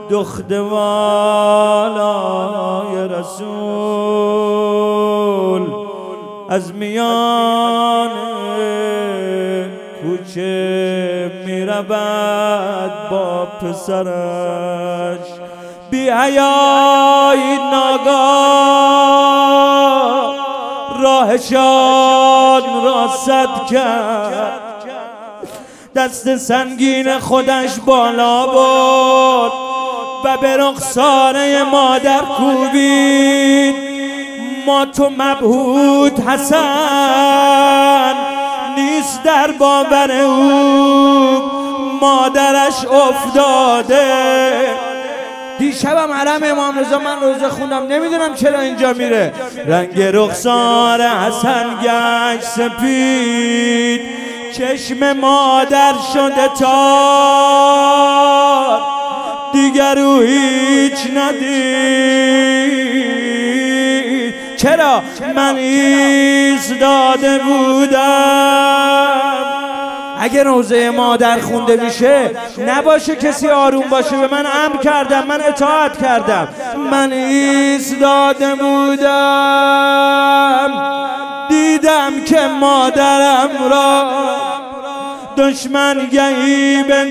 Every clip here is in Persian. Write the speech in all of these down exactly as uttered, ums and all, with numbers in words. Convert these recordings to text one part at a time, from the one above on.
دختوالای رسول از میان کوچه میرود با پسرش، بی حیایی ناگاه راهشان را سد کرد، دست سنگین خودش بالا برد و به رخساره مادر کوبید. مات و مبهوت حسن نیست در باور او، مادرش افتاده. دیشبم حرم امام رضا من روزه خوندم، نمیدونم چرا اینجا میره. رنگ رخسار حسن گشت سپید، چشم مادر شده تار، دیگر او هیچ ندید. چرا؟ من ایستاده بودم. اگه روزه مادر خونده میشه نباشه کسی آروم باشه، به من امر کردم، من اطاعت کردم. من ایستاده بودم، دیدم که مادرم را دشمن گهی به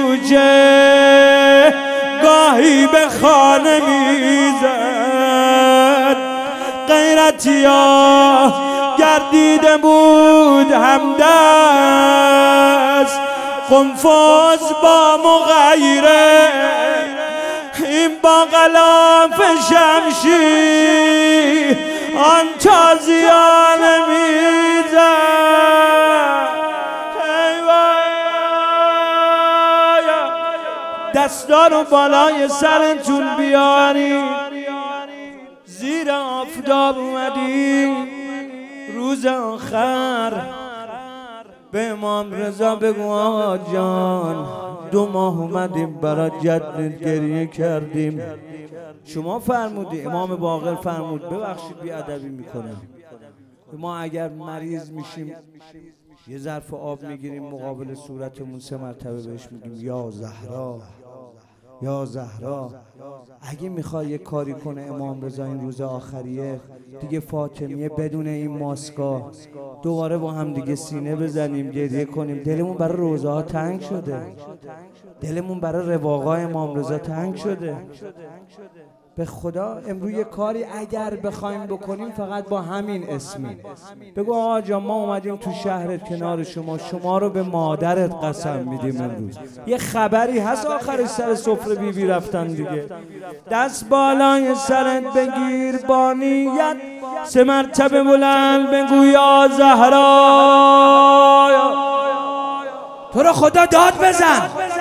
کوچه گاهی به خانه میزد. غیرتیا گردیده بود همدست، قنفذ با مغیره این با غلاف شمشیر آن تازیانه میزد. دستا رو بالای سرتون بیاری، زیر آفتاب اومدی روز آخر به امام رضا بگو آقا جان دو ماه اومدیم برای جدت گریه کردیم. شما فرمودی، امام باقر فرمود ببخشید بیادبی میکنم، ما اگر مریض میشیم یه ظرف آب میگیریم مقابل صورتمون سه مرتبه بهش میگیم یا زهرا یا زهرا. اگه میخوای یه کاری کنه امام رضا این روز آخریه دیگه فاطمیه بدون این ماسکا دوباره با هم دیگه سینه بزنیم گریه کنیم. دلمون برای روزه ها تنگ شده، دلمون برای رواقای امام رضا تنگ شده. به خدا امروز یه کاری اگر بخوایم بکنیم فقط با همین اسمی بگو آقا جان ما اومدیم تو شهرت کنار شما، شما رو به مادرت قسم میدیم امروز. یه خبری هست آخرش سر سفره بی بی رفتن دیگه. دست بالای سرت بگیر با نیت سه مرتبه بلند بگو یا زهرا. تو رو خدا داد بزن.